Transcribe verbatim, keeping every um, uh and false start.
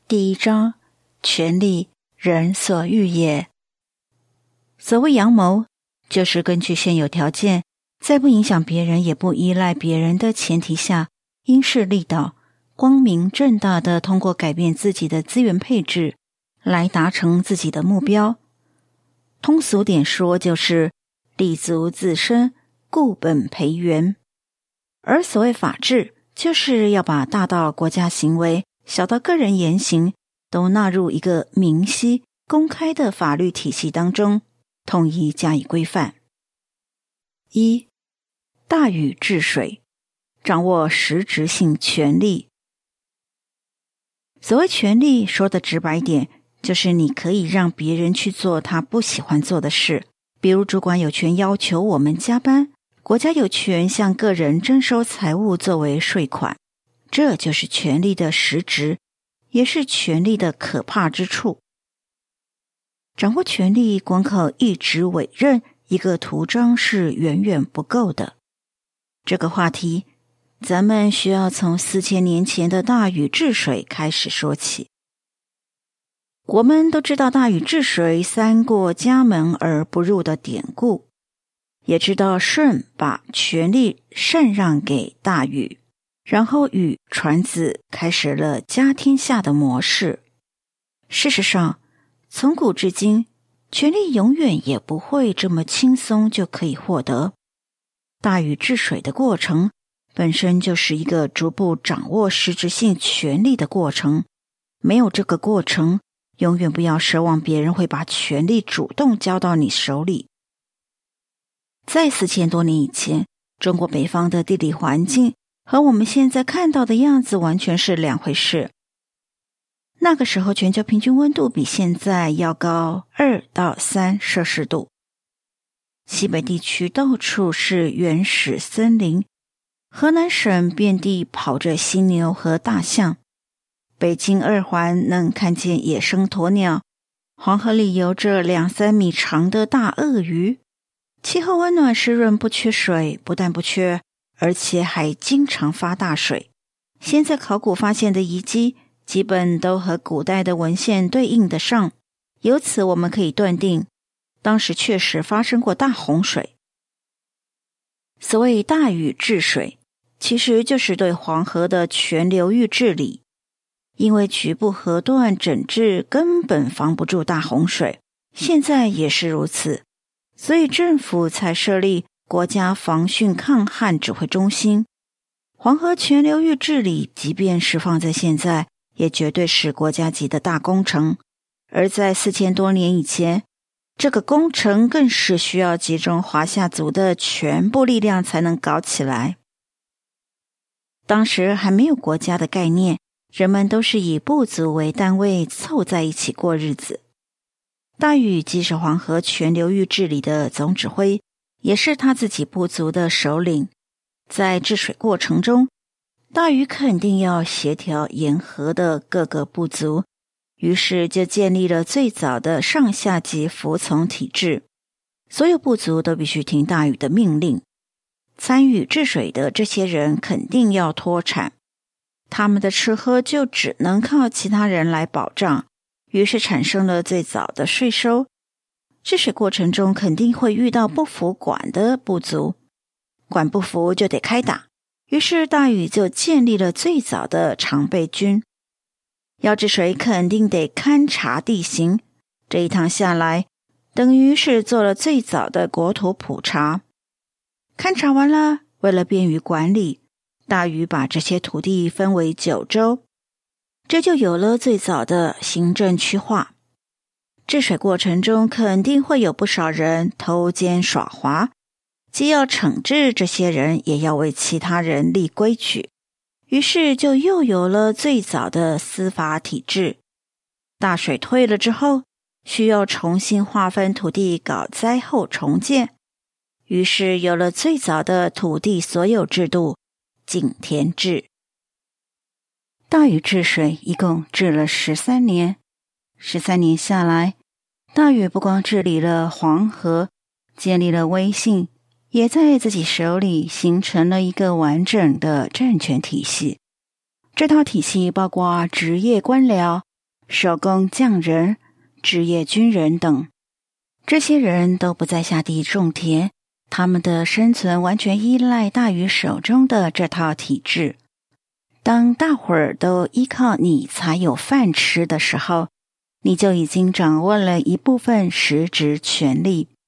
第一章，权力，人所欲也。所谓阳谋，就是根据现有条件，在不影响别人也不依赖别人的前提下，因势利导，光明正大地通过改变自己的资源配置，来达成自己的目标。通俗点说，就是立足自身，固本培元。而所谓法治，就是要把大到国家行为，小到个人言行，都纳入一个明晰、公开的法律体系当中，统一加以规范。一、大禹治水，掌握实质性权力。所谓权力，说的直白一点，就是你可以让别人去做他不喜欢做的事，比如主管有权要求我们加班，国家有权向个人征收财物作为税款，这就是权力的实质，也是权力的可怕之处。掌握权力光靠一纸委任、一个图章是远远不够的。这个话题，咱们需要从四千年前的大禹治水开始说起。我们都知道大禹治水三过家门而不入的典故，也知道舜把权力禅让给大禹，然后禹传子，开始了家天下的模式。事实上，从古至今，权力永远也不会这么轻松就可以获得。大禹治水的过程本身就是一个逐步掌握实质性权力的过程，没有这个过程，永远不要奢望别人会把权力主动交到你手里。在四千多年以前，中国北方的地理环境和我们现在看到的样子完全是两回事。那个时候全球平均温度比现在要高二到三摄氏度。西北地区到处是原始森林，河南省遍地跑着犀牛和大象，北京二环能看见野生鸵鸟，黄河里游着两三米长的大鳄鱼。气候温暖湿润，不缺水，不但不缺，而且还经常发大水。现在考古发现的遗迹基本都和古代的文献对应得上，由此我们可以断定，当时确实发生过大洪水。所谓大禹治水，其实就是对黄河的全流域治理。因为局部河段整治根本防不住大洪水，现在也是如此，所以政府才设立国家防汛抗旱指挥中心。黄河全流域治理，即便是放在现在，也绝对是国家级的大工程。而在四千多年以前，这个工程更是需要集中华夏族的全部力量才能搞起来。当时还没有国家的概念，人们都是以部族为单位凑在一起过日子。大禹既是黄河全流域治理的总指挥，也是他自己部族的首领。在治水过程中，大禹肯定要协调沿河的各个部族，于是就建立了最早的上下级服从体制，所有部族都必须听大禹的命令。参与治水的这些人肯定要脱产，他们的吃喝就只能靠其他人来保障，于是产生了最早的税收。治水过程中肯定会遇到不服管的部族，管不服就得开打，于是大禹就建立了最早的常备军。要治水肯定得勘察地形，这一趟下来，等于是做了最早的国土普查。勘察完了，为了便于管理，大禹把这些土地分为九州，这就有了最早的行政区划。治水过程中肯定会有不少人偷奸耍滑，既要惩治这些人，也要为其他人立规矩，于是就又有了最早的司法体制。大水退了之后，需要重新划分土地搞灾后重建，于是有了最早的土地所有制度井田制。大禹治水一共治了十三年，十三年下来，大禹不光治理了黄河，建立了威信，也在自己手里形成了一个完整的政权体系。这套体系包括职业官僚、 手工匠人、职业军人等。这些人都不再下地种田，他们的生存完全依赖大禹手中的这套体制。当大伙儿都依靠你才有饭吃的时候，你就已经掌握了一部分实质权力。